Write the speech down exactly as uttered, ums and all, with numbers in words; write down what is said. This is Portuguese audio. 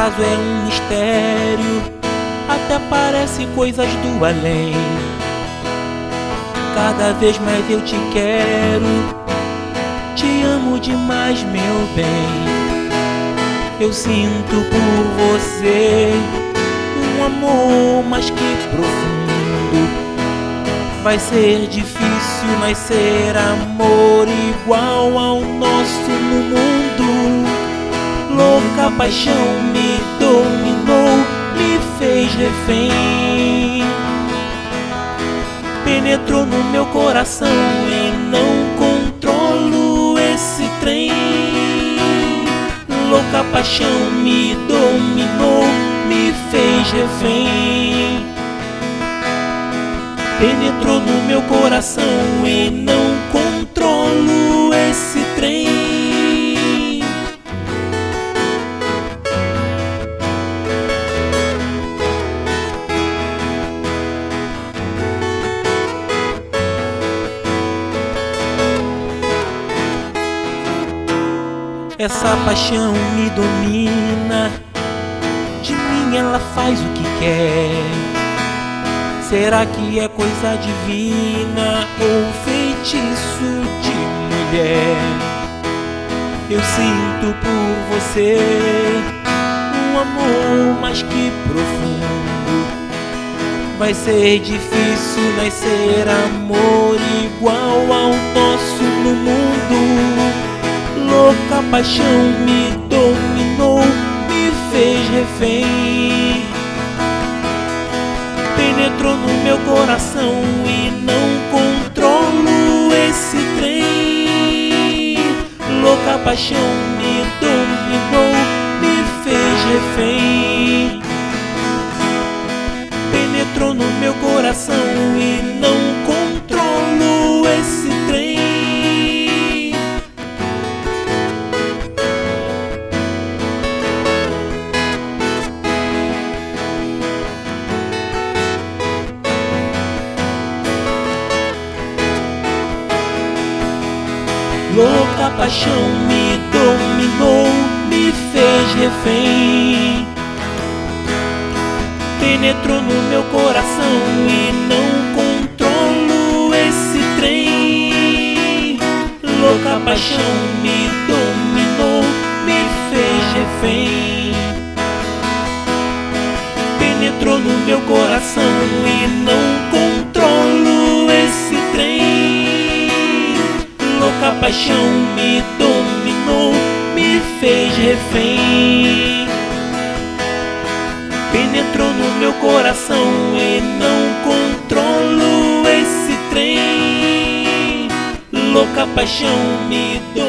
caso é um mistério, até parece coisas do além. Cada vez mais eu te quero, te amo demais, meu bem. Eu sinto por você um amor mais que profundo. Vai ser difícil nascer amor igual ao nosso no mundo. Louca paixão me dominou, me fez refém. Penetrou no meu coração e não controlo esse trem. Louca paixão me dominou, me fez refém. Penetrou no meu coração e não controlo esse trem. Essa paixão me domina, de mim ela faz o que quer. Será que é coisa divina ou feitiço de mulher? Eu sinto por você um amor mais que profundo. Vai ser difícil nascer amor igual ao nosso no mundo. Louca paixão me dominou, me fez refém. Penetrou no meu coração e não controlo esse trem. Louca paixão me dominou, me fez refém. Penetrou no meu coração e não controlo esse trem. Louca paixão me dominou, me fez refém. Penetrou no meu coração e não controlo esse trem. Louca paixão me dominou, me fez refém. Penetrou no meu coração e não controlo esse trem. Louca paixão me dominou, me fez refém. Penetrou no meu coração e não controlo esse trem. Louca paixão me dominou.